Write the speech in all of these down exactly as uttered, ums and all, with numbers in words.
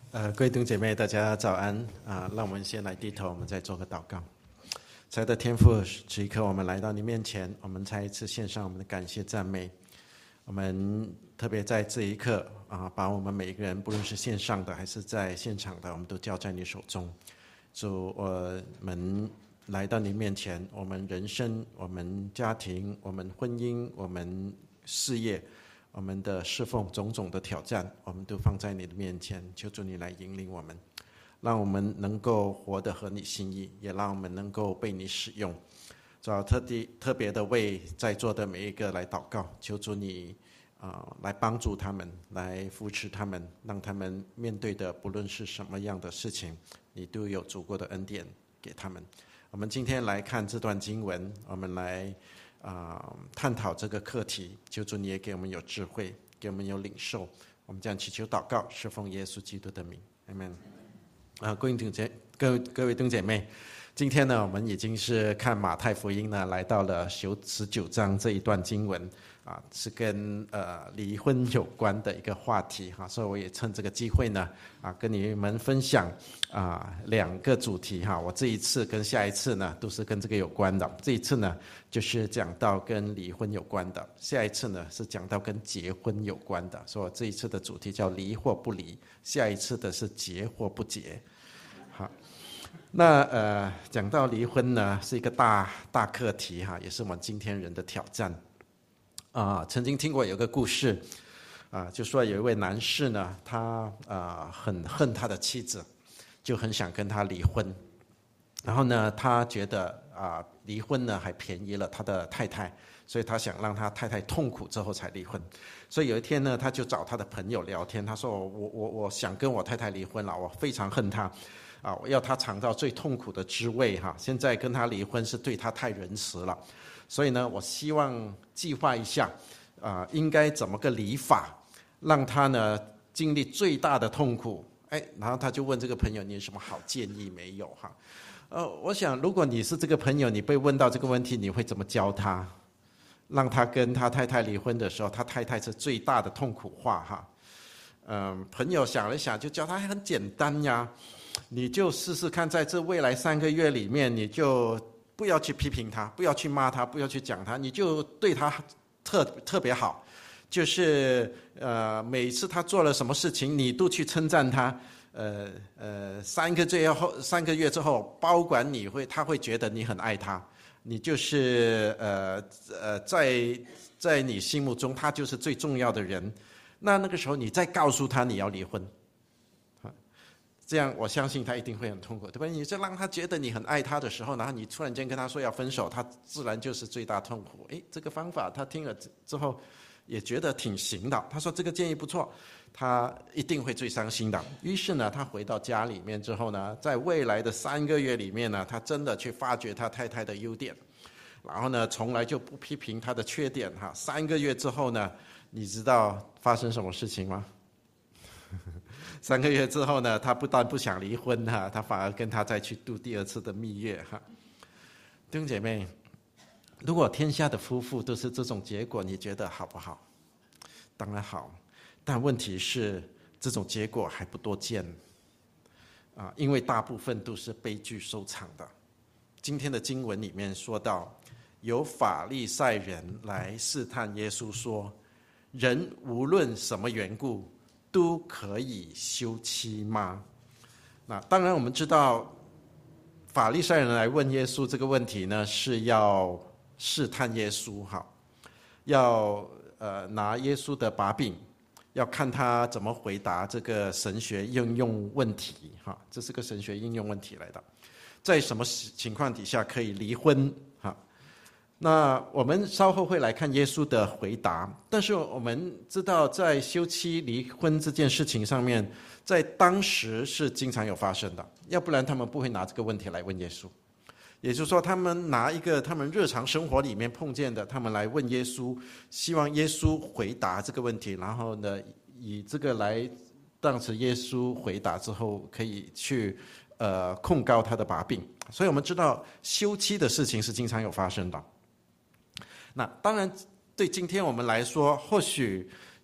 呃，各位弟兄姐妹，大家早安啊！让我们先来低头，我们再做个祷告。亲爱的天父，此一刻我们来到你面前，我们再一次献上我们的感谢赞美。我们特别在这一刻啊，把我们每一个人，不论是线上的还是在现场的，我们都交在你手中。主，我们来到你面前，我们人生、我们家庭、我们婚姻、我们事业，我们的侍奉种种的挑战，我们都放在你的面前，求主你来引领我们，让我们能够活得合你心意，也让我们能够被你使用。主要特地特别的为在座的每一个来祷告，求主你啊、呃、来帮助他们，来扶持他们，让他们面对的不论是什么样的事情，你都有足够的恩典给他们。我们今天来看这段经文，我们来啊、呃、探讨这个课题，求主你也给我们有智慧，给我们有领受。我们这样祈求祷告，是奉耶稣基督的名 ，Amen。啊，各位弟兄姐各位各位弟兄姐妹，今天呢，我们已经是看马太福音呢，来到了十九章这一段经文啊，是跟呃离婚有关的一个话题哈，所以我也趁这个机会呢啊，跟你们分享啊两个主题哈。我这一次跟下一次呢，都是跟这个有关的。这一次呢，就是讲到跟离婚有关的；下一次呢，是讲到跟结婚有关的。所以我这一次的主题叫离或不离，下一次的是结或不结。好。那呃，讲到离婚呢，是一个大大课题哈，也是我们今天人的挑战啊、呃。曾经听过有个故事啊、呃，就说有一位男士呢，他啊、呃、很恨他的妻子，就很想跟他离婚。然后呢，他觉得啊、呃、离婚呢还便宜了他的太太，所以他想让他太太痛苦之后才离婚。所以有一天呢，他就找他的朋友聊天，他说我我我想跟我太太离婚了，我非常恨她。啊，我要他尝到最痛苦的滋味哈！现在跟他离婚是对他太仁慈了，所以呢，我希望计划一下，啊、呃，应该怎么个离法，让他呢经历最大的痛苦。哎，然后他就问这个朋友：“你有什么好建议没有？”哈，呃，我想如果你是这个朋友，你被问到这个问题，你会怎么教他，让他跟他太太离婚的时候，他太太是最大的痛苦化哈？嗯、呃，朋友想了想，就教他很简单呀。你就试试看，在这未来三个月里面，你就不要去批评他，不要去骂他，不要去讲他，你就对他特特别好，就是呃，每次他做了什么事情，你都去称赞他。呃呃，三个月后，三个月之后，包管你会，他会觉得你很爱他，你就是呃呃，在在你心目中，他就是最重要的人。那那个时候，你再告诉他你要离婚。这样我相信他一定会很痛苦，对吧？你就让他觉得你很爱他的时候，然后你突然间跟他说要分手，他自然就是最大痛苦。诶，这个方法他听了之后也觉得挺行的，他说这个建议不错，他一定会最伤心的。于是呢，他回到家里面之后呢，在未来的三个月里面呢，他真的去发掘他太太的优点，然后呢，从来就不批评他的缺点哈。三个月之后呢，你知道发生什么事情吗？三个月之后呢，他不但不想离婚哈，他反而跟他再去度第二次的蜜月哈。弟兄姐妹，如果天下的夫妇都是这种结果，你觉得好不好？当然好，但问题是这种结果还不多见啊，因为大部分都是悲剧收场的。今天的经文里面说到，有法利赛人来试探耶稣说，人无论什么缘故都可以休妻吗？那当然我们知道法利赛人来问耶稣这个问题呢，是要试探耶稣哈，要呃拿耶稣的把柄，要看他怎么回答这个神学应用问题哈，这是个神学应用问题来的，在什么情况底下可以离婚哈？那我们稍后会来看耶稣的回答，但是我们知道在休妻离婚这件事情上面，在当时是经常有发生的，要不然他们不会拿这个问题来问耶稣。也就是说，他们拿一个他们日常生活里面碰见的，他们来问耶稣，希望耶稣回答这个问题，然后呢，以这个来当时耶稣回答之后，可以去呃控告他的把柄。所以我们知道休妻的事情是经常有发生的。那当然，对今天我们来说，或许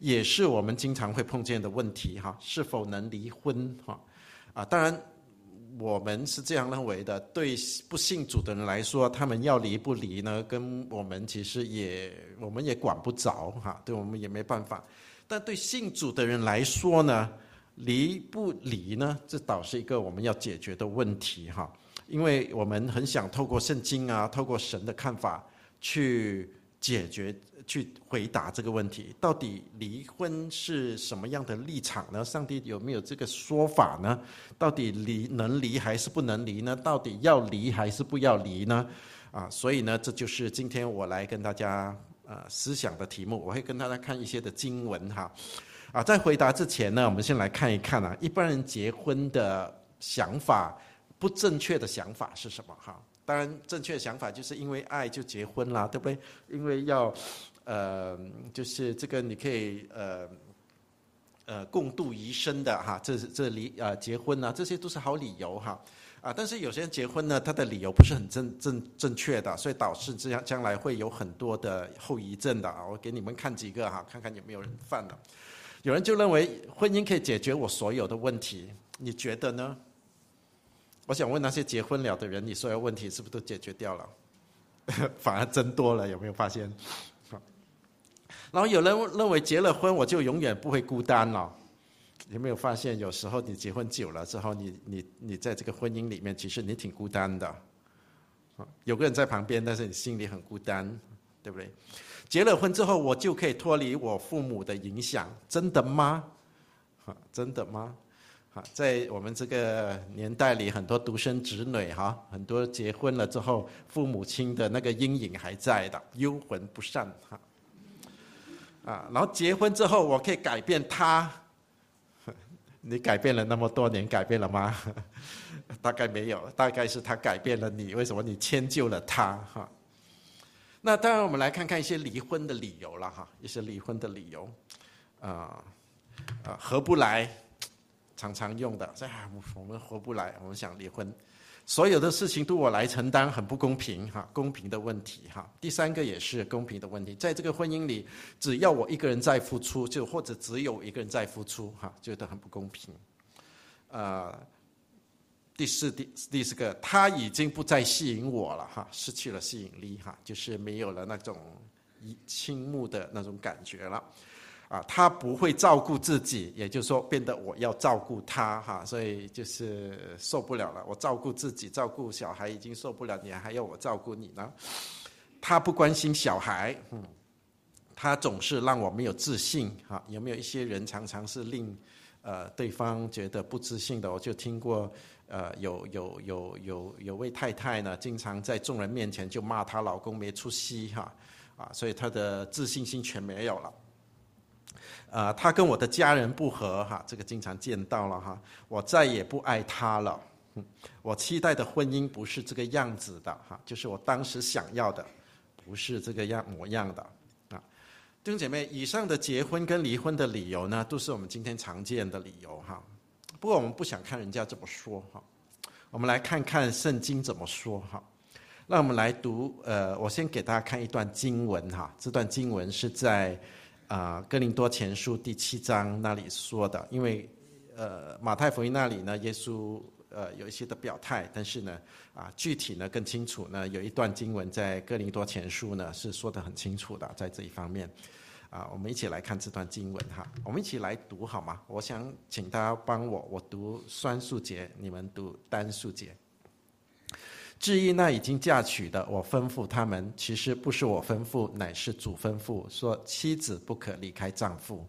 也是我们经常会碰见的问题哈，是否能离婚哈？啊，当然我们是这样认为的，对不信主的人来说，他们要离不离呢，跟我们其实也我们也管不着哈，对我们也没办法。但对信主的人来说呢，离不离呢，这倒是一个我们要解决的问题哈，因为我们很想透过圣经啊，透过神的看法去解决、去回答这个问题。到底离婚是什么样的立场呢？上帝有没有这个说法呢？到底离能离还是不能离呢？到底要离还是不要离呢？啊，所以呢，这就是今天我来跟大家呃思想的题目。我会跟大家看一些的经文哈。啊，在回答之前呢，我们先来看一看啊，一般人结婚的想法，不正确的想法是什么哈？当然，正确的想法就是因为爱就结婚啦，对不对？因为要，呃，就是这个你可以呃，呃，共度余生的哈，这这离呃结婚啊，这些都是好理由哈。啊，但是有些人结婚呢，他的理由不是很正正正确的，所以导致这样将来会有很多的后遗症的啊。我给你们看几个哈，看看有没有人犯了。有人就认为婚姻可以解决我所有的问题，你觉得呢？我想问那些结婚了的人，你所有问题是不是都解决掉了？反而增多了，有没有发现？然后有人认为结了婚我就永远不会孤单了，有没有发现有时候你结婚久了之后，你你你在这个婚姻里面，其实你挺孤单的。有个人在旁边，但是你心里很孤单，对不对？结了婚之后，我就可以脱离我父母的影响，真的吗？真的吗？在我们这个年代里，很多独生子女哈，很多结婚了之后，父母亲的那个阴影还在的，幽魂不散哈。啊，然后结婚之后，我可以改变他，你改变了那么多年，改变了吗？大概没有，大概是他改变了你。为什么？你迁就了他哈。那当然，我们来看看一些离婚的理由了哈，一些离婚的理由，啊、呃、啊，合不来。常常用的，哎，我们合不来，我们想离婚，所有的事情都我来承担，很不公平哈，公平的问题哈。第三个也是公平的问题，在这个婚姻里，只要我一个人在付出，就或者只有一个人在付出哈，觉得很不公平。呃，第四第第四个，他已经不再吸引我了哈，失去了吸引力哈，就是没有了那种倾慕的那种感觉了。啊，他不会照顾自己，也就是说，变得我要照顾他哈，所以就是受不了了。我照顾自己，照顾小孩已经受不了，你还要我照顾你呢？他不关心小孩，嗯，他总是让我没有自信哈。有没有一些人常常是令呃对方觉得不自信的？我就听过，呃，有有有有有位太太呢，经常在众人面前就骂她老公没出息哈，啊，所以她的自信心全没有了。呃，他跟我的家人不和哈，这个经常见到了哈。我再也不爱他了，嗯，我期待的婚姻不是这个样子的哈，就是我当时想要的，不是这个样模样的啊。弟兄姐妹，以上的结婚跟离婚的理由呢，都是我们今天常见的理由哈。不过我们不想看人家怎么说哈，我们来看看圣经怎么说哈。那我们来读，呃，我先给大家看一段经文哈，这段经文是在。啊、呃，哥林多前书第七章那里说的，因为呃马太福音那里呢，耶稣呃有一些的表态，但是呢啊具体呢更清楚呢，有一段经文在哥林多前书呢是说得很清楚的，在这一方面啊，我们一起来看这段经文哈，我们一起来读好吗？我想请大家帮我，我读双数节，你们读单数节。至于那已经嫁娶的，我吩咐他们，其实不是我吩咐，乃是主吩咐，说妻子不可离开丈夫。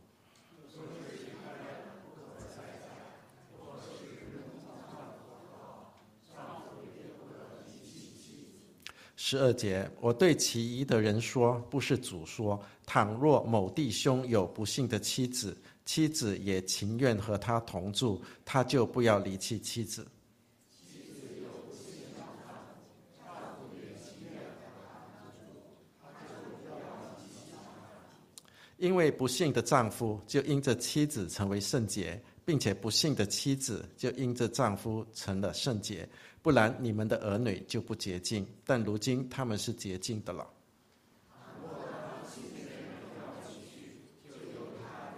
十二节，我对其余的人说，不是主说，倘若某弟兄有不幸的妻子，妻子也情愿和他同住，他就不要离弃妻子。因为不幸的丈夫就因着妻子成为圣洁，并且不幸的妻子就因着丈夫成了圣洁，不然你们的儿女就不洁净，但如今他们是洁净的了。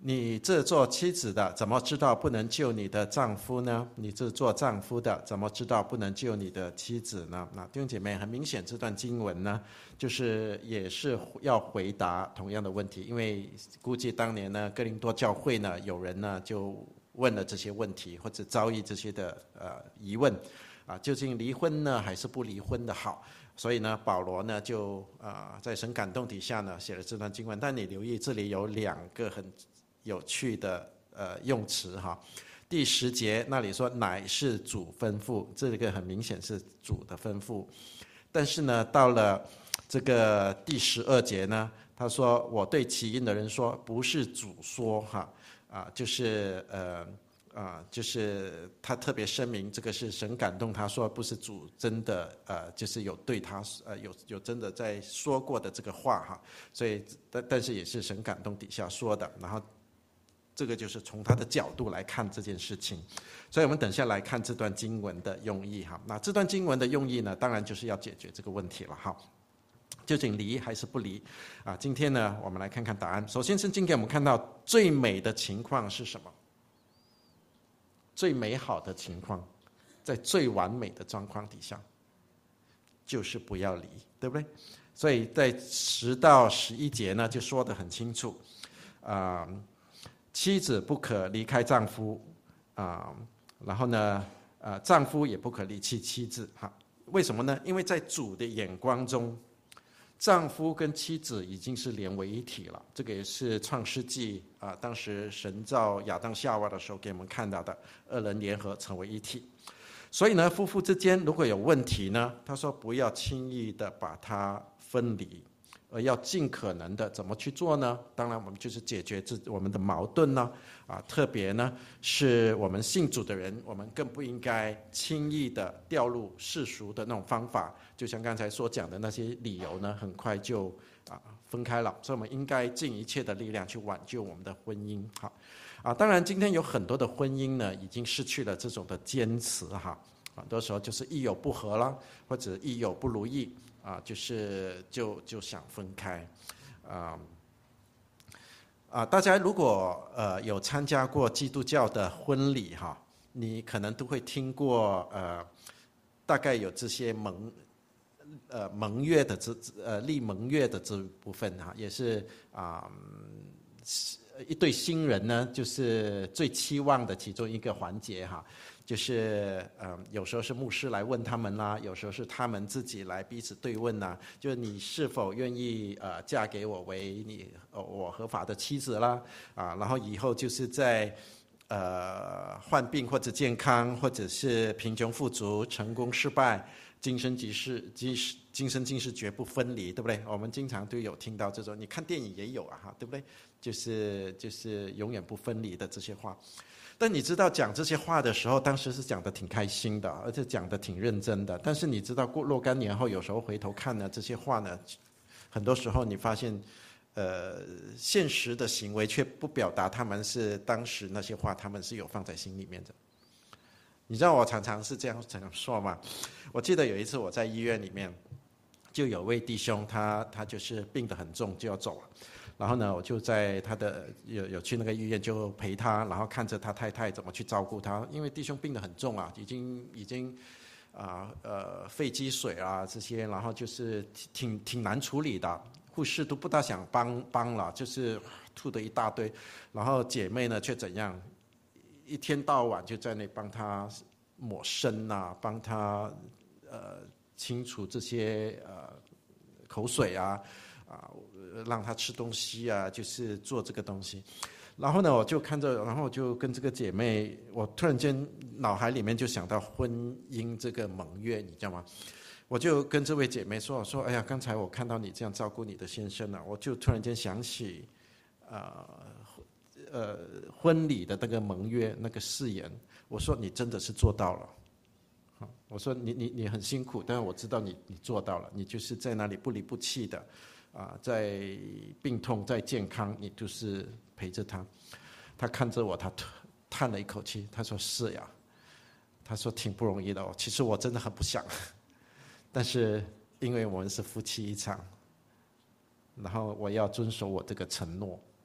你这做妻子的，怎么知道不能救你的丈夫呢？你这做丈夫的，怎么知道不能救你的妻子呢？那弟兄姐妹，很明显，这段经文呢，就是也是要回答同样的问题，因为估计当年呢，哥林多教会呢，有人呢就问了这些问题，或者遭遇这些的呃疑问，啊，究竟离婚呢，还是不离婚的好？所以呢，保罗呢就啊、呃、在神感动底下呢写了这段经文。但你留意这里有两个很有趣的呃用词哈。第十节那里说乃是主吩咐，这个很明显是主的吩咐。但是呢，到了这个第十二节呢，他说我对起因的人说，不是主说哈啊，就是呃。啊，就是他特别声明，这个是神感动他说，不是主真的呃，就是有对他呃有有真的在说过的这个话哈，所以但但是也是神感动底下说的，然后这个就是从他的角度来看这件事情，所以我们等下来看这段经文的用意哈。那这段经文的用意呢，当然就是要解决这个问题了哈。究竟离还是不离啊？今天呢，我们来看看答案。首先，圣经给我们看到最美的情况是什么？最美好的情况，在最完美的状况底下，就是不要离，对不对？所以在十到十一节呢，就说得很清楚，啊、呃，妻子不可离开丈夫，啊、呃，然后呢，呃，丈夫也不可离弃妻子，哈，为什么呢？因为在主的眼光中，丈夫跟妻子已经是连为一体了，这个也是创世纪啊、呃，当时神造亚当夏娃的时候给我们看到的，二人联合成为一体。所以呢，夫妇之间如果有问题呢，他说不要轻易的把它分离，而要尽可能的怎么去做呢？当然，我们就是解决这我们的矛盾呢，啊，特别呢是我们信主的人，我们更不应该轻易的掉入世俗的那种方法，就像刚才所讲的那些理由呢，很快就啊分开了。所以我们应该尽一切的力量去挽救我们的婚姻，好。啊，当然，今天有很多的婚姻呢，已经失去了这种的坚持哈。很多时候就是一有不和啦，或者一有不如意啊，就是就就想分开，啊啊，大家如果呃有参加过基督教的婚礼哈，你可能都会听过呃，大概有这些盟呃盟约的这呃立盟约的这部分哈，也是啊。一对新人呢，就是最期望的其中一个环节哈，就是呃，有时候是牧师来问他们啦，有时候是他们自己来彼此对问呐，就是你是否愿意呃嫁给我为你呃我合法的妻子啦啊，然后以后就是在呃患病或者健康，或者是贫穷富足、成功失败、今生今世、今今生今世绝不分离，对不对？我们经常都有听到这种，你看电影也有啊，哈，对不对？就是就是永远不分离的这些话。但你知道讲这些话的时候，当时是讲得挺开心的，而且讲得挺认真的。但是你知道过若干年后，有时候回头看呢，这些话呢，很多时候你发现，呃，现实的行为却不表达他们是当时那些话，他们是有放在心里面的。你知道我常常是这样这样说吗？我记得有一次我在医院里面，就有位弟兄他他就是病得很重，就要走了。然后呢，我就在他的有有去那个医院就陪他，然后看着他太太怎么去照顾他，因为弟兄病得很重啊，已经已经啊 呃, 呃肺积水啊这些，然后就是挺挺难处理的，护士都不大想帮帮了，就是吐的一大堆，然后姐妹呢却怎样，一天到晚就在那帮他抹身啊，帮他呃清除这些呃口水啊。啊，让他吃东西啊，就是做这个东西。然后呢，我就看着，然后我就跟这个姐妹，我突然间脑海里面就想到婚姻这个盟约，你知道吗？我就跟这位姐妹说：“我说，哎呀，刚才我看到你这样照顾你的先生啊，我就突然间想起，呃呃，婚礼的那个盟约那个誓言。我说你真的是做到了。”我说你你你很辛苦，但是我知道你你做到了，你就是在那里不离不弃的。啊，在病痛，在健康，你都是陪着他。他看着我，他叹了一口气，他说：“是呀。”他说：“挺不容易的哦。其实我真的很不想，但是因为我们是夫妻一场，然后我要遵守我这个承诺，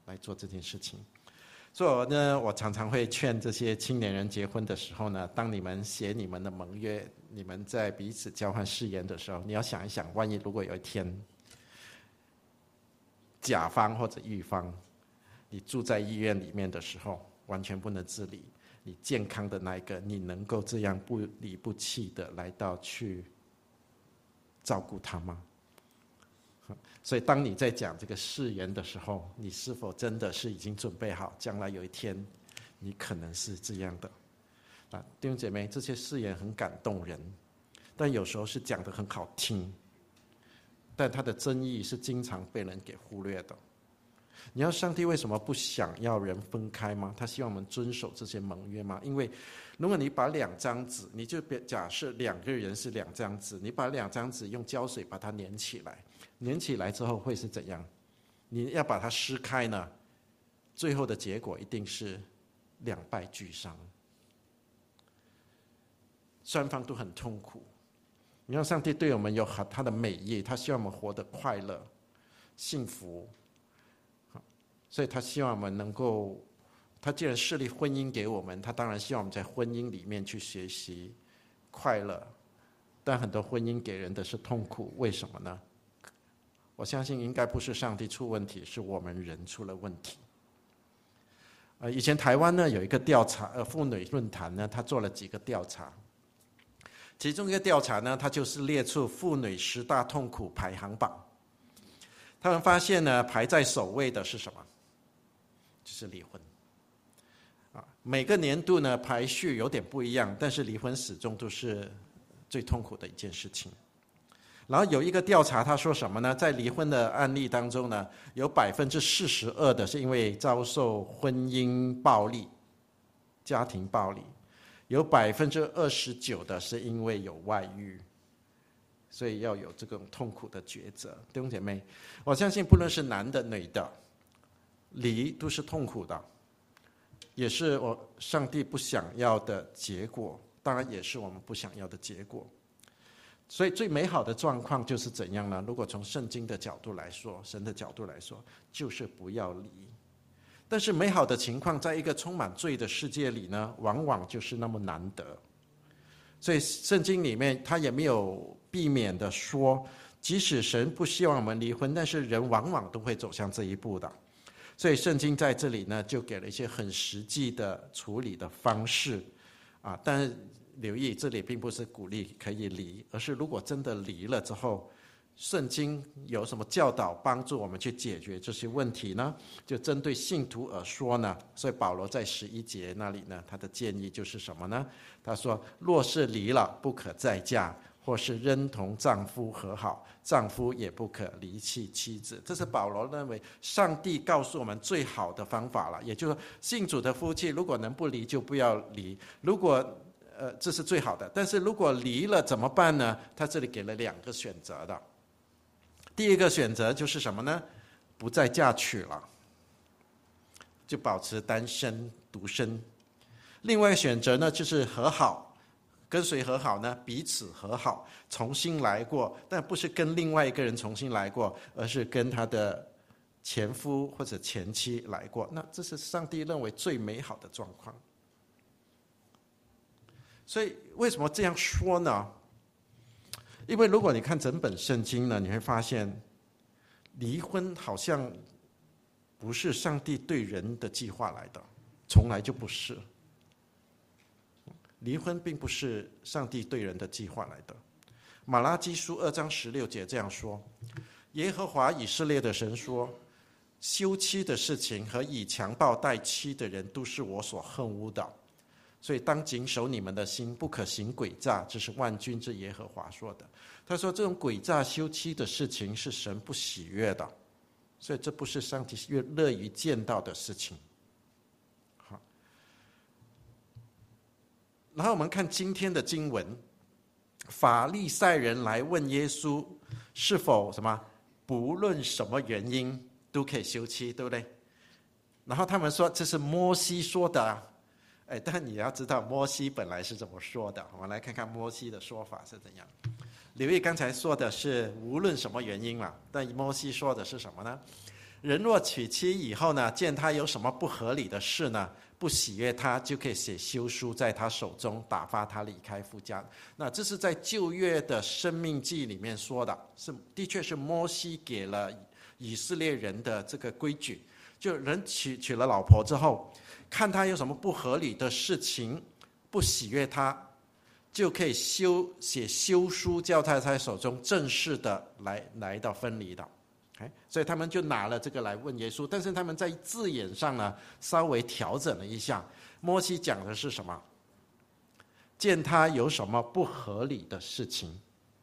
来做这件事情。所以我呢，我常常会劝这些青年人结婚的时候呢，当你们写你们的盟约，你们在彼此交换誓言的时候，你要想一想，万一如果有一天甲方或者乙方，你住在医院里面的时候，完全不能自理，你健康的那一个，你能够这样不离不弃的来到去照顾他吗？所以当你在讲这个誓言的时候，你是否真的是已经准备好，将来有一天你可能是这样的啊？弟兄姐妹，这些誓言很感动人，但有时候是讲得很好听，但它的真意是经常被人给忽略的。你要上帝为什么不想要人分开吗？他希望我们遵守这些盟约吗？因为如果你把两张纸，你就假设两个人是两张纸，你把两张纸用胶水把它粘起来，粘起来之后会是怎样？你要把它撕开呢，最后的结果一定是两败俱伤，双方都很痛苦。你看上帝对我们有他的美意，他希望我们活得快乐幸福，所以他希望我们能够，他既然设立婚姻给我们，他当然希望我们在婚姻里面去学习快乐，但很多婚姻给人的是痛苦，为什么呢？我相信应该不是上帝出问题，是我们人出了问题。呃，以前台湾呢有一个调查，呃，妇女论坛呢，他做了几个调查，其中一个调查呢，他就是列出妇女十大痛苦排行榜。他们发现呢，排在首位的是什么？就是离婚。啊，每个年度呢排序有点不一样，但是离婚始终都是最痛苦的一件事情。然后有一个调查，他说什么呢？在离婚的案例当中呢，有百分之四十二的是因为遭受婚姻暴力、家庭暴力，有百分之二十九的是因为有外遇，所以要有这种痛苦的抉择。弟兄姐妹，我相信不论是男的、女的，离都是痛苦的，也是我上帝不想要的结果，当然也是我们不想要的结果。所以最美好的状况就是怎样呢？如果从圣经的角度来说，神的角度来说，就是不要离。但是美好的情况，在一个充满罪的世界里呢，往往就是那么难得。所以圣经里面他也没有避免的说，即使神不希望我们离婚，但是人往往都会走向这一步的。所以圣经在这里呢，就给了一些很实际的处理的方式啊，但是留意，这里并不是鼓励可以离，而是如果真的离了之后，圣经有什么教导帮助我们去解决这些问题呢？就针对信徒而说呢，所以保罗在十一节那里呢，他的建议就是什么呢？他说，若是离了，不可再嫁，或是仍同丈夫和好，丈夫也不可离弃妻子。这是保罗认为上帝告诉我们最好的方法了，也就是说，信主的夫妻如果能不离就不要离，如果呃这是最好的，但是如果离了怎么办呢？他这里给了两个选择的。第一个选择就是什么呢？不再嫁娶了，就保持单身独身。另外一个选择呢，就是和好。跟谁和好呢？彼此和好，重新来过，但不是跟另外一个人重新来过，而是跟他的前夫或者前妻来过。那这是上帝认为最美好的状况。所以为什么这样说呢？因为如果你看整本圣经呢，你会发现离婚好像不是上帝对人的计划来的，从来就不是。离婚并不是上帝对人的计划来的。马拉基书二章十六节这样说：耶和华以色列的神说，休妻的事情和以强暴待妻的人都是我所恨恶的，所以当谨守你们的心，不可行诡诈，这是万军之耶和华说的。他说这种诡诈休妻的事情是神不喜悦的，所以这不是上帝越乐于见到的事情。好，然后我们看今天的经文，法利赛人来问耶稣是否什么不论什么原因都可以休妻，对不对？然后他们说这是摩西说的啊。哎，但你要知道摩西本来是怎么说的，我们来看看摩西的说法是怎样。刘毅刚才说的是无论什么原因嘛，但摩西说的是什么呢？ 人若娶妻以后呢，见他有什么不合理的事呢，不喜悦他，就可以写休书在他手中，打发他离开夫家。那这是在旧约的申命记里面说的，是的确是摩西给了以色列人的这个规矩。就人娶娶了老婆之后，看他有什么不合理的事情，不喜悦他，就可以修写休书，交在他手中，正式的来来到分离的。所以他们就拿了这个来问耶稣，但是他们在字眼上呢稍微调整了一下。摩西讲的是什么？见他有什么不合理的事情。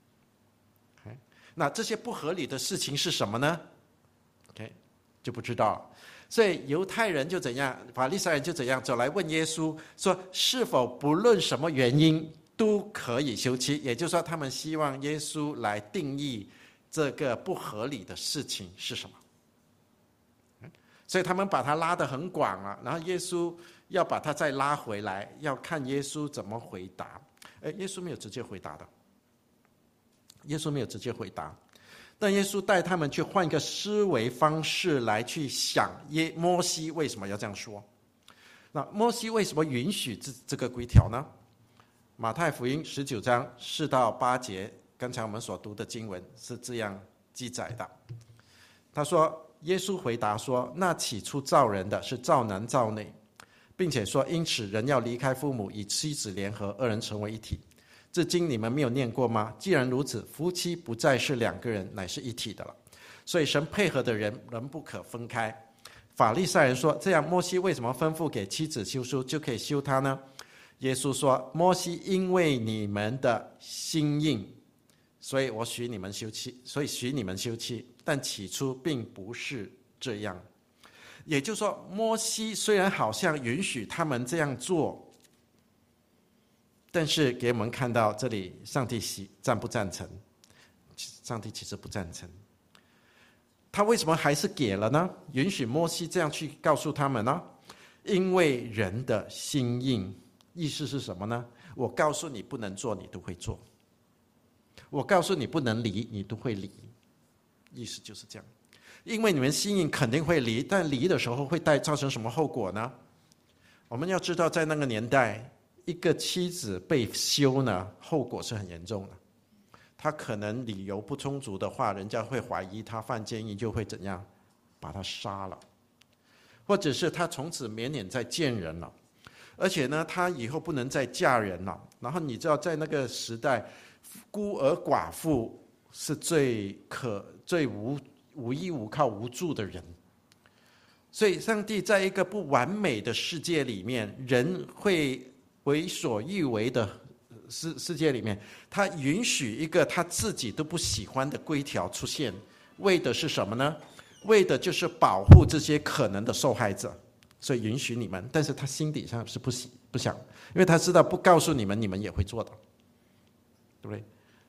那这些不合理的事情是什么呢？ OK， 就不知道了。所以犹太人就怎样，法利赛人就怎样走来问耶稣说，是否不论什么原因都可以休妻？也就是说，他们希望耶稣来定义这个不合理的事情是什么。所以他们把他拉得很广了，然后耶稣要把他再拉回来，要看耶稣怎么回答。耶稣没有直接回答的，耶稣没有直接回答，但耶稣带他们去换一个思维方式来去想耶摩西为什么要这样说。那摩西为什么允许这这个规条呢？马太福音十九章四到八节，刚才我们所读的经文是这样记载的。他说，耶稣回答说，那起初造人的是造男造女，并且说，因此人要离开父母，与妻子联合，二人成为一体。这经你们没有念过吗？既然如此，夫妻不再是两个人，乃是一体的了。所以神配合的人人不可分开。法利赛人说，这样摩西为什么吩咐给妻子休书就可以休他呢？耶稣说，摩西因为你们的心硬，所以我许你们休妻，所以许你们休妻，但起初并不是这样。也就是说，摩西虽然好像允许他们这样做，但是给我们看到这里上帝赞不赞成？上帝其实不赞成。他为什么还是给了呢？允许摩西这样去告诉他们呢？因为人的心硬。意思是什么呢？我告诉你不能做，你都会做；我告诉你不能离，你都会离。意思就是这样。因为你们心硬肯定会离，但离的时候会带造成什么后果呢？我们要知道，在那个年代，一个妻子被休呢，后果是很严重的。他可能理由不充足的话，人家会怀疑他犯奸淫，就会怎样把他杀了，或者是他从此免免再见人了。而且呢，他以后不能再嫁人了。然后你知道，在那个时代，孤儿寡妇是最可最无无依无靠、无助的人。所以，上帝在一个不完美的世界里面，人会为所欲为的世世界里面，他允许一个他自己都不喜欢的规条出现，为的是什么呢？为的就是保护这些可能的受害者。所以允许你们，但是他心底上是不喜不想，因为他知道不告诉你们，你们也会做的，对不对？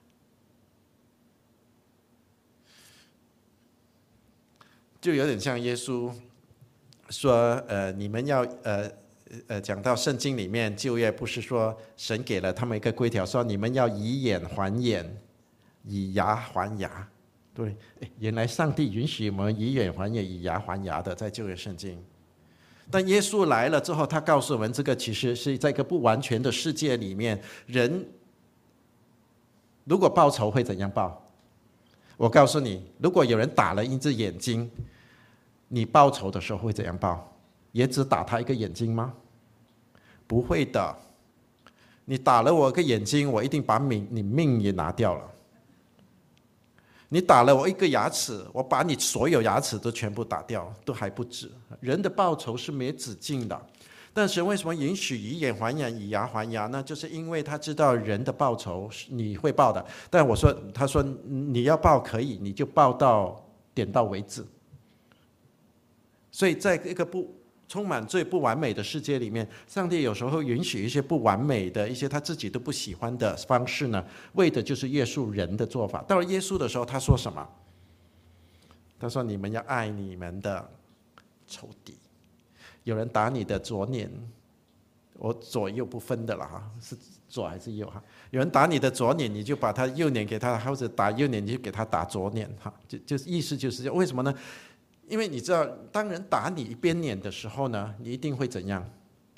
就有点像耶稣说，呃，你们要呃呃讲到圣经里面旧约，不是说神给了他们一个规条，说你们要以眼还眼，以牙还牙，对，原来上帝允许我们以眼还眼，以牙还牙的，在旧约圣经。但耶稣来了之后，他告诉我们，这个其实是在一个不完全的世界里面，人如果报仇会怎样报？我告诉你，如果有人打了一只眼睛，你报仇的时候会怎样报？也只打他一个眼睛吗？不会的，你打了我一个眼睛，我一定把命你命也拿掉了。你打了我一个牙齿，我把你所有牙齿都全部打掉，都还不止。人的报仇是没止境的，但神为什么允许以眼还眼，以牙还牙呢？就是因为他知道人的报仇你会报的。但我说，他说你要报可以，你就报到点到为止。所以在一个不充满最不完美的世界里面，上帝有时候允许一些不完美的一些他自己都不喜欢的方式呢，为的就是约束人的做法。到了耶稣的时候，他说什么？他说你们要爱你们的仇敌。有人打你的左脸，我左右不分的了哈，是左还是右哈？有人打你的左脸，你就把他右脸给他，或者打右脸你就给他打左脸哈，就就意思就是这样。为什么呢？ 因为你知道，当人打你一边脸的时候呢，你一定会怎样？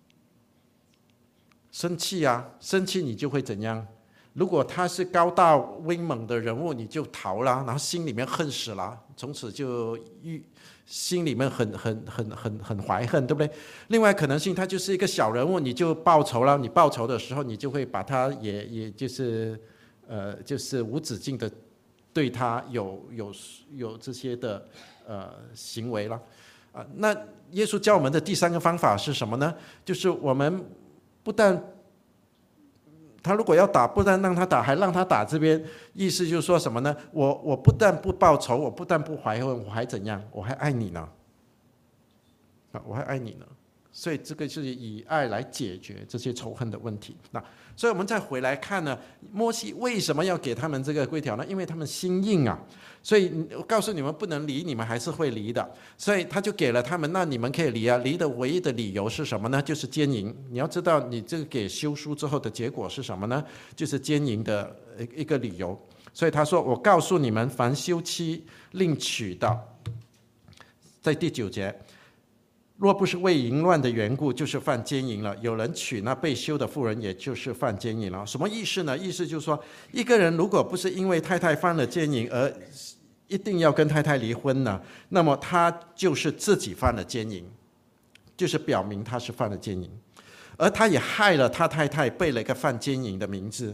生气啊，生气你就会怎样？如果他是高大威猛的人物，你就逃了，然后心里面恨死了，从此就心里面很很很很很怀恨，对不对？另外可能性，他就是一个小人物，你就报仇了。你报仇的时候，你就会把他也也就是呃就是无止境的对他有有有这些的呃行为了啊、呃。那耶稣教我们的第三个方法是什么呢？就是我们不但他如果要打，不但让他打，还让他打。这边意思就是说什么呢？我我不但不报仇，我不但不怀恨，我还怎样？我还爱你呢，啊，我还爱你呢。所以这个是以爱来解决这些仇恨的问题。那所以我们再回来看呢，摩西为什么要给他们这个规条呢？因为他们心硬啊。所以我告诉你们不能离，你们还是会离的。所以他就给了他们，那你们可以离啊。离的唯一的理由是什么呢？就是奸淫。你要知道，你这个给休书之后的结果是什么呢？就是奸淫的一个理由。所以他说：“我告诉你们，凡休妻另娶的，在第九节。”若不是为淫乱的缘故，就是犯奸淫了。有人娶那被休的妇人，也就是犯奸淫了。什么意思呢？意思就是说，一个人如果不是因为太太犯了奸淫而一定要跟太太离婚呢，那么他就是自己犯了奸淫，就是表明他是犯了奸淫，而他也害了他太太，背了一个犯奸淫的名字。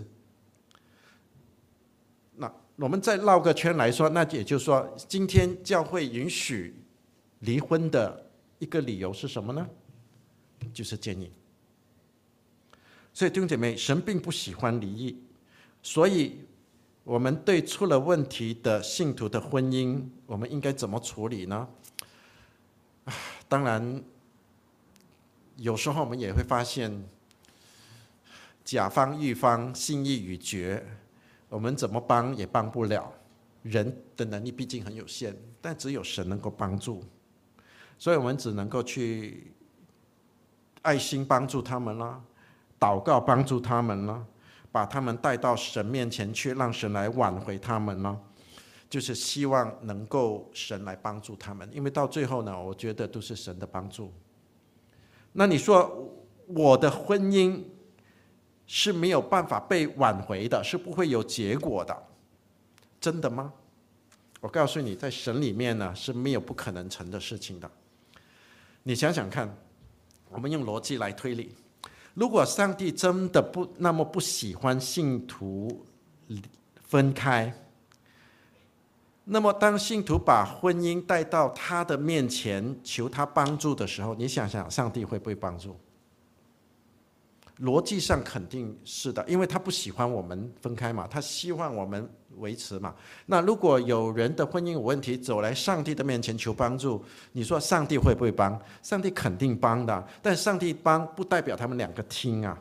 那我们再绕个圈来说，那也就是说，今天教会允许离婚的一个理由是什么呢？就是奸淫。所以弟兄姐妹，神并不喜欢离异，所以我们对出了问题的信徒的婚姻，我们应该怎么处理呢？当然，有时候我们也会发现，甲方乙方心意已决，我们怎么帮也帮不了，人的能力毕竟很有限，但只有神能够帮助。所以我们只能够去爱心帮助他们啦，祷告帮助他们啦，把他们带到神面前去，让神来挽回他们啦，就是希望能够神来帮助他们。因为到最后呢，我觉得都是神的帮助。那你说我的婚姻是没有办法被挽回的，是不会有结果的，真的吗？我告诉你，在神里面呢是没有不可能成的事情的。你想想看，我们用逻辑来推理，如果上帝真的不那么不喜欢信徒分开，那么当信徒把婚姻带到他的面前求他帮助的时候，你想想上帝会不会帮助？逻辑上肯定是的，因为他不喜欢我们分开嘛，他希望我们维持嘛。那如果有人的婚姻有问题，走来上帝的面前求帮助，你说上帝会不会帮？上帝肯定帮的，但上帝帮不代表他们两个听啊。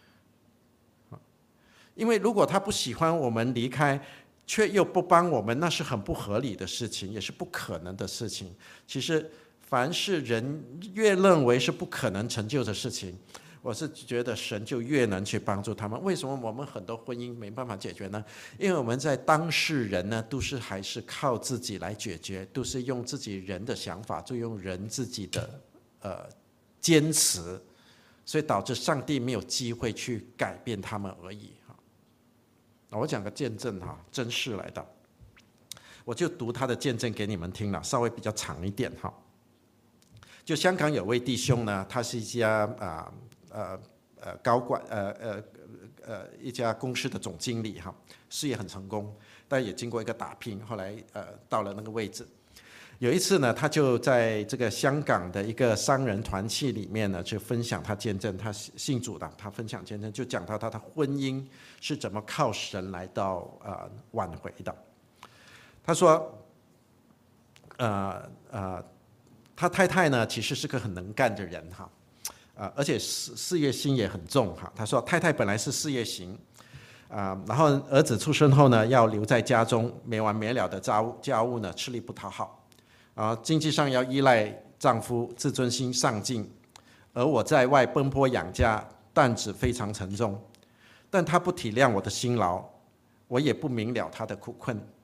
因为如果他不喜欢我们离开，却又不帮我们，那是很不合理的事情，也是不可能的事情。其实凡是人越认为是不可能成就的事情，我是觉得神就越能去帮助他们。为什么我们很多婚姻没办法解决呢？因为我们在当事人呢，都是还是靠自己来解决，都是用自己人的想法，就用人自己的呃坚持，所以导致上帝没有机会去改变他们而已。我讲个见证哈，真事来的，我就读他的见证给你们听了，稍微比较长一点哈。就香港有位弟兄呢，他是一家啊呃呃高管呃呃呃一家公司的总经理哈，事业很成功，但也经过一个打拼，后来呃到了那个位置。有一次呢，他就在这个香港的一个商人团契里面呢，去分享他见证，他信主的，他分享见证，就讲到他的婚姻是怎么靠神来到呃挽回的。他说，呃呃，他太太呢其实是个很能干的人哈，呃，而且事事业心也很重哈。他说太太本来是事业型，啊、呃，然后儿子出生后呢，要留在家中没完没了的家务家务呢，吃力不讨好。啊，经济上要依赖丈夫，自尊心上进，而我在外奔波养家，担子非常沉重。但他不体谅我的辛劳，我也不明了他的苦困。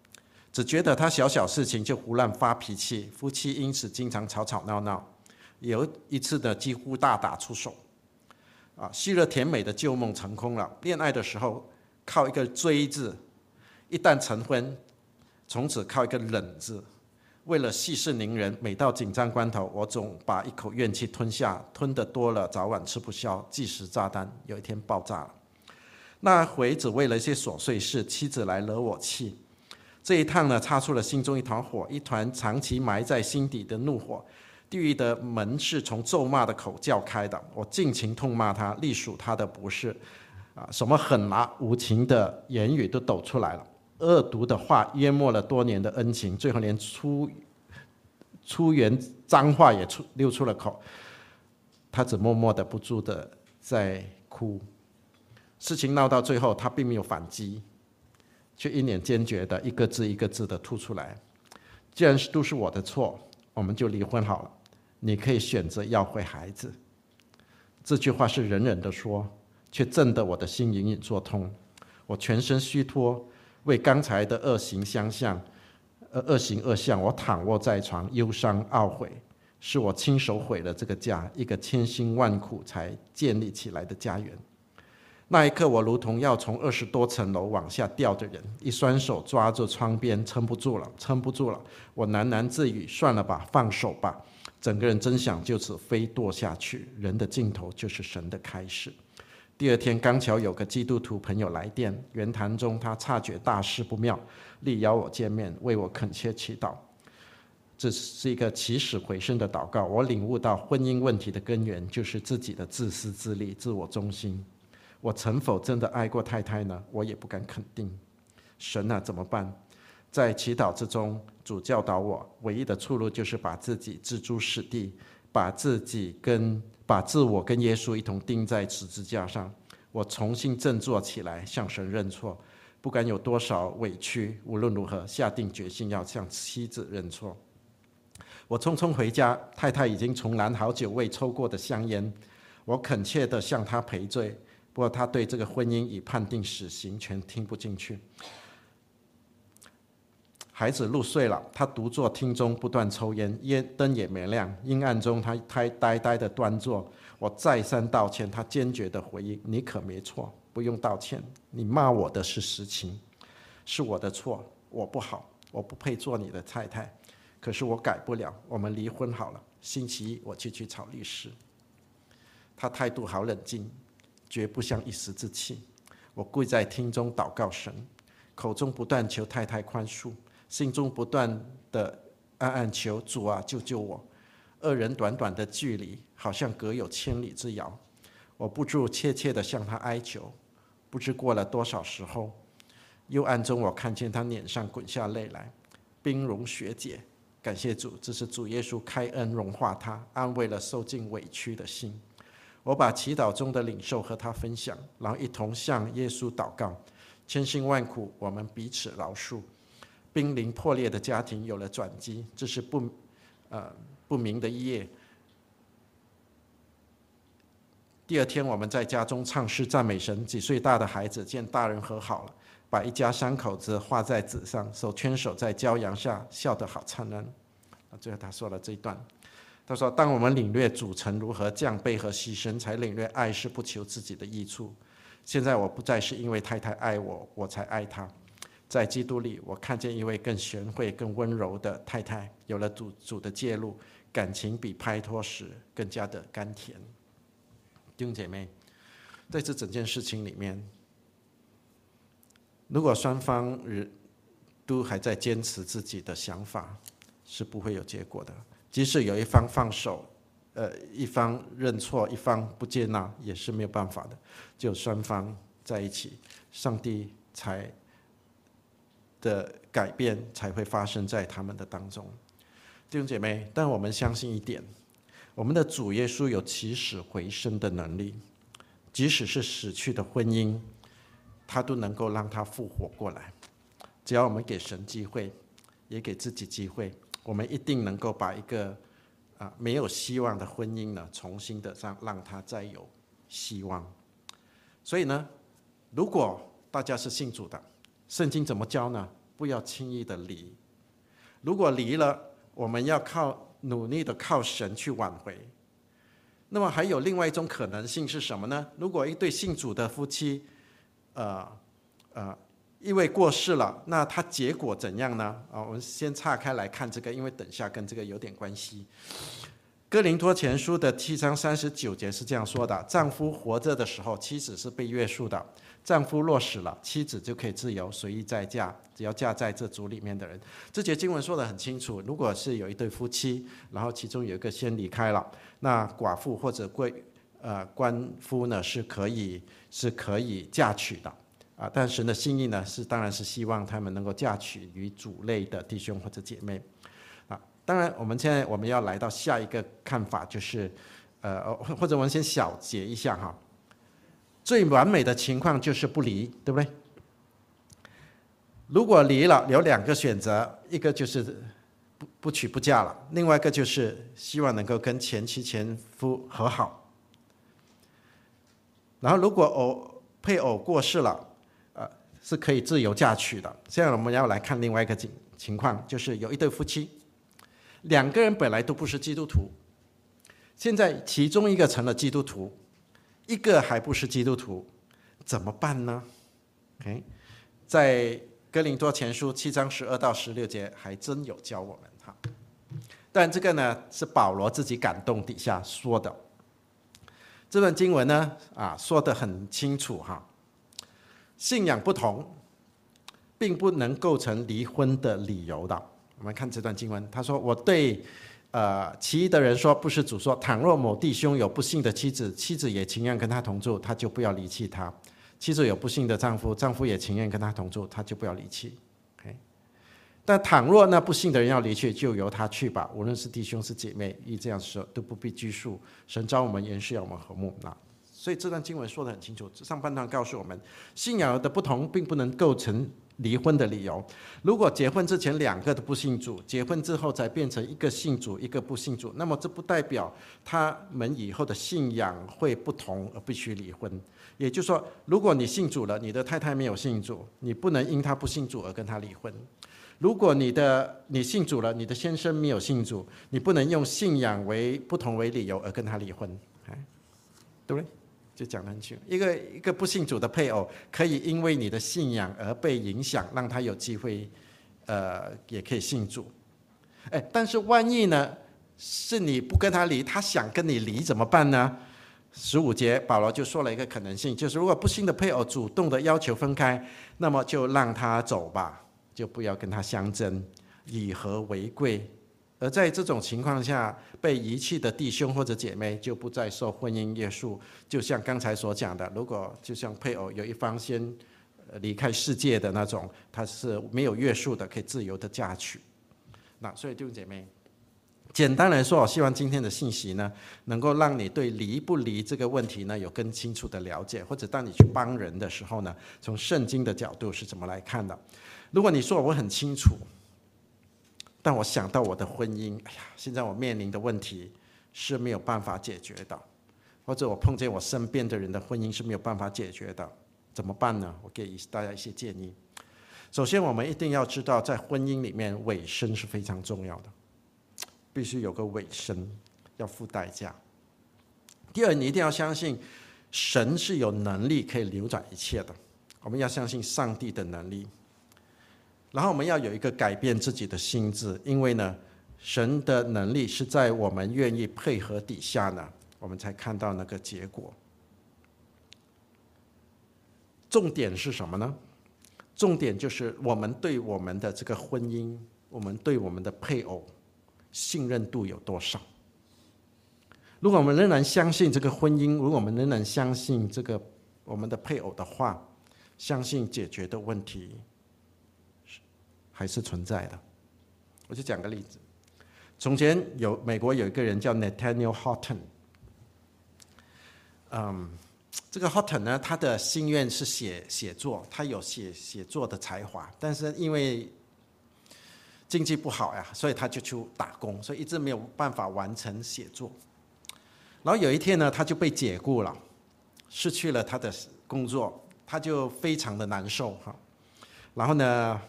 只觉得他小小事情就胡乱发脾气，夫妻因此经常吵吵闹闹，有一次呢几乎大打出手。啊，昔日甜美的旧梦成空了。恋爱的时候靠一个追字，一旦成婚，从此靠一个忍字。为了息事宁人，每到紧张关头，我总把一口怨气吞下，吞得多了，早晚吃不消，计时炸弹有一天爆炸了。那回只为了一些琐碎事，妻子来惹我气。这一趟呢，擦出了心中一团火，一团长期埋在心底的怒火。地狱的门是从咒骂的口叫开的，我尽情痛骂他，隶属他的不是，啊，什么狠辣无情的言语都抖出来了，恶毒的话淹没了多年的恩情，最后连出出言脏话也出溜出了口。他只默默的不住的在哭。事情闹到最后，他并没有反击，却一脸坚决的一个字一个字的吐出来：既然都是我的错，我们就离婚好了，你可以选择要回孩子。这句话是人人的说，却震得我的心隐隐作痛。我全身虚脱，为刚才的恶行相向，呃，恶行恶相，我躺卧在床，忧伤懊悔，是我亲手毁了这个家，一个千辛万苦才建立起来的家园。那一刻，我如同要从二十多层楼往下掉的人，一双手抓住窗边，撑不住了，撑不住了。我喃喃自语：算了吧，放手吧。整个人真想就此飞堕下去。人的尽头就是神的开始。第二天，刚巧有个基督徒朋友来电，言谈中他察觉大事不妙，力邀我见面，为我恳切祈祷。这是一个起死回生的祷告。我领悟到婚姻问题的根源就是自己的自私自利、自我中心。我曾否真的爱过太太呢？我也不敢肯定。神啊，怎么办？在祈祷之中，主教导我，唯一的出路就是把自己置诸死地，把自己跟把自我跟耶稣一同钉在十字架上。我重新振作起来，向神认错。不管有多少委屈，无论如何，下定决心要向妻子认错。我匆匆回家，太太已经重燃好久未抽过的香烟。我恳切地向她赔罪。不过他对这个婚姻已判定死刑，全听不进去。孩子入睡了，他独坐厅中不断抽烟，烟灯也没亮，阴暗中他呆呆的端坐。我再三道歉，他坚决的回应：你可没错，不用道歉，你骂我的是实情，是我的错，我不好，我不配做你的太太，可是我改不了，我们离婚好了。星期一我就去找律师。他态度好冷静，绝不像一时之气。我跪在厅中祷告神，口中不断求太太宽恕，心中不断的暗暗求主啊，救救我。二人短短的距离，好像隔有千里之遥。我不住切切地向他哀求，不知过了多少时候，幽暗中我看见他脸上滚下泪来，冰融雪解。感谢主，这是主耶稣开恩融化他，安慰了受尽委屈的心。我把祈祷中的领受和他分享，然后一同向耶稣祷告。千辛万苦，我们彼此饶恕。濒临破裂的家庭有了转机，这是不呃不明的一夜。第二天，我们在家中唱诗赞美神。几岁大的孩子见大人和好了，把一家三口子画在纸上，手牵手在骄阳下，笑得好灿烂。最后他说了这一段。他说：当我们领略主曾如何降卑和牺牲，才领略爱是不求自己的益处。现在我不再是因为太太爱我，我才爱她。在基督里，我看见一位更贤惠、更温柔的太太。有了主主的介入，感情比拍拖时更加的甘甜。弟兄姐妹，在这整件事情里面，如果双方都还在坚持自己的想法，是不会有结果的。即使有一方放手，呃，一方认错，一方不接纳，也是没有办法的。只有双方在一起，上帝才的改变才会发生在他们的当中。弟兄姐妹，但我们相信一点，我们的主耶稣有起死回生的能力，即使是死去的婚姻，他都能够让他复活过来。只要我们给神机会，也给自己机会，我们一定能够把一个啊没有希望的婚姻呢，重新的让让它再有希望。所以呢，如果大家是信主的，圣经怎么教呢？ 不要轻易的离。如果离了，我们要靠努力的靠神去挽回。那么还有另外一种可能性是什么呢？如果一对信主的夫妻，呃呃，因为过世了，那他结果怎样呢？啊，我们先岔开来看这个，因为等下跟这个有点关系。哥林多前书的七章三十九节是这样说的：丈夫活着的时候，妻子是被约束的；丈夫若死了，妻子就可以自由随意再嫁，只要嫁在这族里面的人。这节经文说得很清楚，如果是有一对夫妻，然后其中有一个先离开了，那寡妇或者贵呃官夫呢是可以是可以嫁娶的啊。但神的心意呢是当然是希望他们能够嫁娶于主类的弟兄或者姐妹。当然，我们现在我们要来到下一个看法，就是，呃，或者我们先小结一下哈。最完美的情况就是不离，对不对？如果离了，有两个选择，一个就是不不娶不嫁了，另外一个就是希望能够跟前妻前夫和好。然后，如果偶配偶过世了，呃，是可以自由嫁娶的。现在我们要来看另外一个情情况，就是有一对夫妻。两个人本来都不是基督徒，现在其中一个成了基督徒，一个还不是基督徒，怎么办呢？ okay? 在哥林多前书七章十二到十六节还真有教我们哈。但这个呢是保罗自己感动底下说的。这段经文呢啊说得很清楚哈，信仰不同，并不能构成离婚的理由的。我们看这段经文，他说：“我对呃其余的人说，不是主说，倘若某弟兄有不幸的妻子，妻子也情愿跟他同住，他就不要离弃他；妻子有不幸的丈夫，丈夫也情愿跟他同住，他就不要离弃。Okay? 但倘若那不幸的人要离去，就由他去吧。无论是弟兄是姐妹，依这样说都不必拘束。神召我们原是要我们和睦。那所以这段经文说得很清楚，上半段告诉我们，信仰的不同并不能构成离婚的理由。如果结婚之前两个都不信主，结婚之后才变成一个信主一个不信主，那么这不代表他们以后的信仰会不同而必须离婚。也就是说，如果你信主了，你的太太没有信主，你不能因他不信主而跟他离婚。如果你的你信主了，你的先生没有信主，你不能用信仰为不同为理由而跟他离婚，对不对？就讲得很清楚，一个一个不信主的配偶，可以因为你的信仰而被影响，让他有机会，呃，也可以信主。哎，但是万一呢，是你不跟他离，他想跟你离怎么办呢？十五节保罗就说了一个可能性，就是如果不信的配偶主动的要求分开，那么就让他走吧，就不要跟他相争，以和为贵。而在这种情况下，被遗弃的弟兄或者姐妹就不再受婚姻约束。就像刚才所讲的，如果就像配偶有一方先离开世界的那种，他是没有约束的，可以自由的嫁娶。那所以弟兄姐妹，简单来说，我希望今天的信息呢，能够让你对离不离这个问题呢有更清楚的了解，或者当你去帮人的时候呢，从圣经的角度是怎么来看的。如果你说我很清楚，但我想到我的婚姻，哎呀，现在我面临的问题是没有办法解决的，或者我碰见我身边的人的婚姻是没有办法解决的，怎么办呢？我给大家一些建议。首先，我们一定要知道，在婚姻里面，尾声是非常重要的，必须有个尾声，要付代价。第二，你一定要相信，神是有能力可以扭转一切的，我们要相信上帝的能力。然后我们要有一个改变自己的心智，因为呢，神的能力是在我们愿意配合底下呢，我们才看到那个结果。重点是什么呢？重点就是我们对我们的这个婚姻，我们对我们的配偶信任度有多少？如果我们仍然相信这个婚姻，如果我们仍然相信这个我们的配偶的话，相信解决的问题还是存在的。我就讲个例子，从前有美国有一个人叫 Nathaniel Houghton， 嗯，这个 Houghton 呢，他的心愿是写写作，他有写写作的才华，但是因为经济不好呀，所以他就去打工，所以一直没有办法完成写作。然后有一天呢，他就被解雇了，失去了他的工作，他就非常的难受哈。然后呢，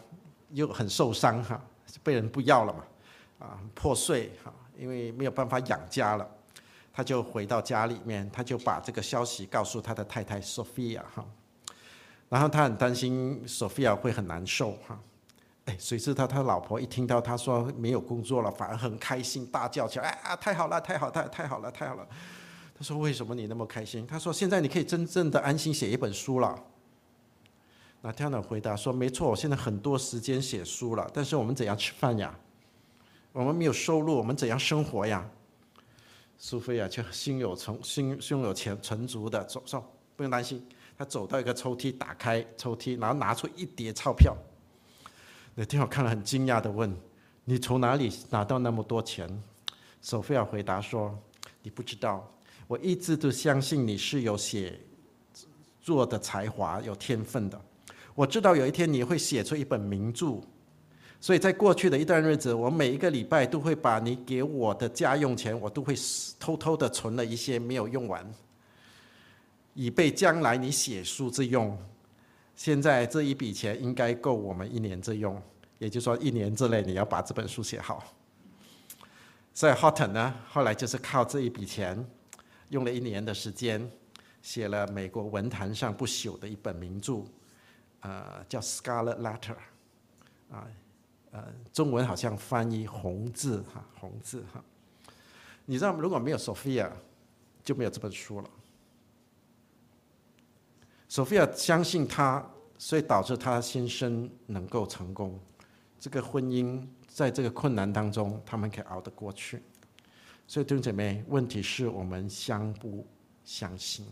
又很受伤哈，被人不要了嘛，啊，破碎哈，因为没有办法养家了，他就回到家里面，他就把这个消息告诉他的太太 Sophia 哈，然后他很担心 Sophia 会很难受哈。哎，谁知道他老婆一听到他说没有工作了，反而很开心，大叫起来：“啊，太好了，太好，太太好了，太好了！”他说：“为什么你那么开心？”他说：“现在你可以真正的安心写一本书了。”那他呢回答说：“没错，我现在很多时间写书了，但是我们怎样吃饭呀？我们没有收入，我们怎样生活呀？”苏菲亚就心有从心胸有钱存足的走说：“不用担心。”他走到一个抽屉，打开抽屉，然后拿出一叠钞票。那天我看了很惊讶的问：“你从哪里拿到那么多钱？”索菲亚回答说：“你不知道，我一直都相信你是有写作的才华、有天分的。我知道有一天你会写出一本名著，所以在过去的一段日子，我每一个礼拜都会把你给我的家用钱，我都会偷偷的存了一些没有用完，以备将来你写书之用。现在这一笔钱应该够我们一年之用，也就是说一年之内你要把这本书写好。”所以 Houghton 呢，后来就是靠这一笔钱，用了一年的时间，写了美国文坛上不朽的一本名著，呃，叫《Scarlet Letter》，啊，呃，中文好像翻译红字哈，红字哈。你知道，如果没有 Sophia， 就没有这本书了。Sophia 相信他，所以导致他先生能够成功。这个婚姻在这个困难当中，他们可以熬得过去。所以弟兄姐妹，问题是我们相不相信？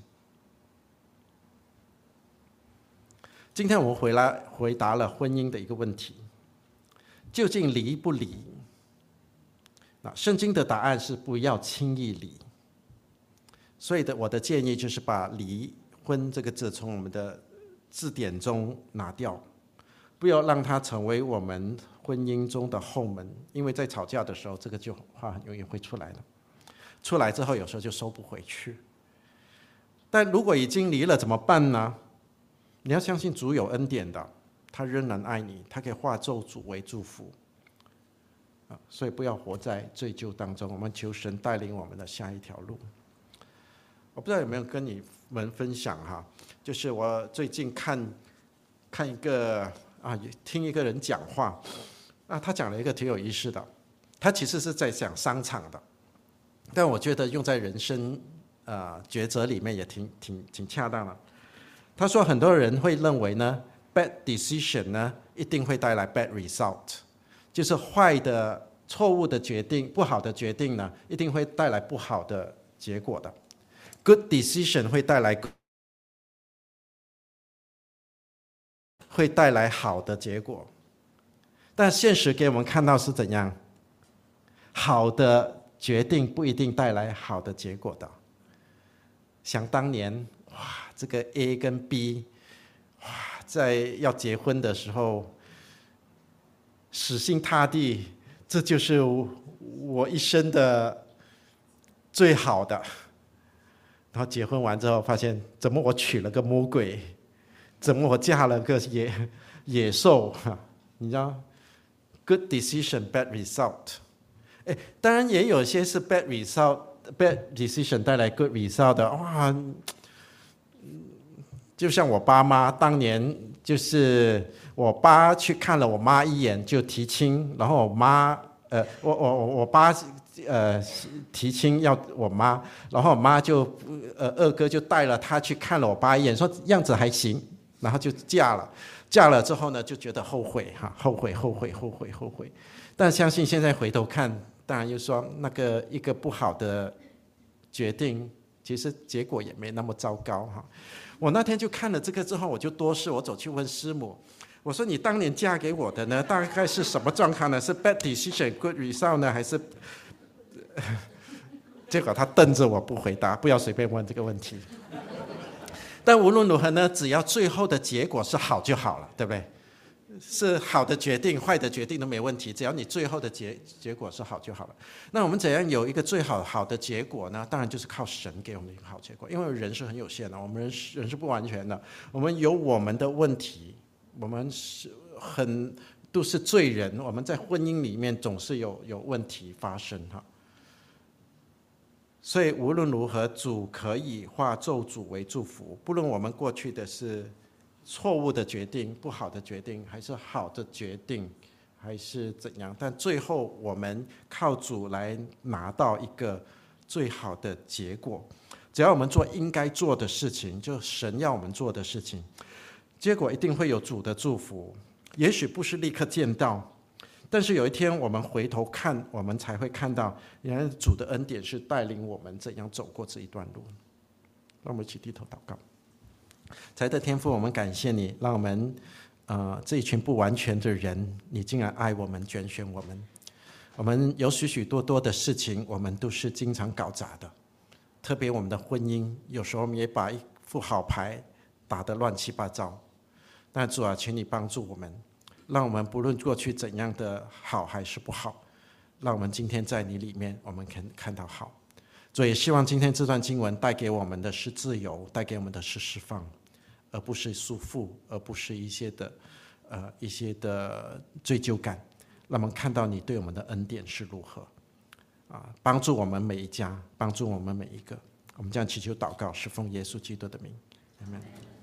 今天我们回来回答了婚姻的一个问题：究竟离不离？那圣经的答案是不要轻易离。所以的我的建议就是把离婚这个字从我们的字典中拿掉，不要让它成为我们婚姻中的后门，因为在吵架的时候，这个就话很容易会出来的。出来之后，有时候就收不回去。但如果已经离了怎么办呢？你要相信主有恩典的，他仍然爱你，他可以化咒诅为祝福。所以不要活在罪疚当中，我们求神带领我们的下一条路。我不知道有没有跟你们分享哈，就是我最近看看一个啊，听一个人讲话，啊，他讲了一个挺有意思的，他其实是在讲商场的，但我觉得用在人生呃抉择里面也挺挺挺恰当的。他说很多人会认为呢 ，bad decision 呢一定会带来 bad result， 就是坏的、错误的决定、不好的决定呢，一定会带来不好的结果的。Good decision 会带来会带来好的结果，但现实给我们看到是怎样？好的决定不一定带来好的结果的。想当年，哇，这个 A 跟 B， 哇，在要结婚的时候，死心塌地，这就是我一生的最好的。然后结婚完之后，发现怎么我娶了个魔鬼，怎么我嫁了个野野兽？你知道 ，good decision bad result。哎，当然也有些是 bad result，bad decision 带来 good result 的。哇，就像我爸妈当年，就是我爸去看了我妈一眼就提亲，然后我妈，呃，我我我爸。呃，提亲要我妈，然后我妈就呃二哥就带了她去看了我爸一眼，说样子还行，然后就嫁了。嫁了之后呢，就觉得后悔哈，后悔后悔后悔后悔。但相信现在回头看，当然又说那个一个不好的决定，其实结果也没那么糟糕哈。我那天就看了这个之后，我就多事，我走去问师母。我说你当年嫁给我的呢，大概是什么状况呢？是 bad decision good result 呢，还是？结果他瞪着我不回答，不要随便问这个问题。但无论如何呢，只要最后的结果是好就好了，对不对？是好的决定、坏的决定都没问题，只要你最后的结结果是好就好了。那我们怎样有一个最好好的结果呢？当然就是靠神给我们一个好结果，因为人是很有限的，我们人是人是不完全的，我们有我们的问题，我们是很都是罪人，我们在婚姻里面总是有有问题发生哈。所以无论如何，主可以化咒诅为祝福。不论我们过去的是错误的决定、不好的决定，还是好的决定，还是怎样，但最后我们靠主来拿到一个最好的结果。只要我们做应该做的事情，就神要我们做的事情，结果一定会有主的祝福。也许不是立刻见到，但是有一天我们回头看，我们才会看到原来主的恩典是带领我们怎样走过这一段路。让我们一起低头祷告。才的天父，我们感谢你，让我们呃这一群不完全的人，你竟然爱我们，拣选我们。我们有许许多多的事情，我们都是经常搞砸的，特别我们的婚姻，有时候我们也把一副好牌打得乱七八糟。但主啊，请你帮助我们，让我们不论过去怎样的好还是不好，让我们今天在你里面，我们可以看到好。主也希望今天这段经文带给我们的是自由，带给我们的是释放，而不是束缚，而不是一些的呃一些的追究感。让我们看到你对我们的恩典是如何啊，帮助我们每一家，帮助我们每一个。我们这样祈求祷告，是奉耶稣基督的名，阿们。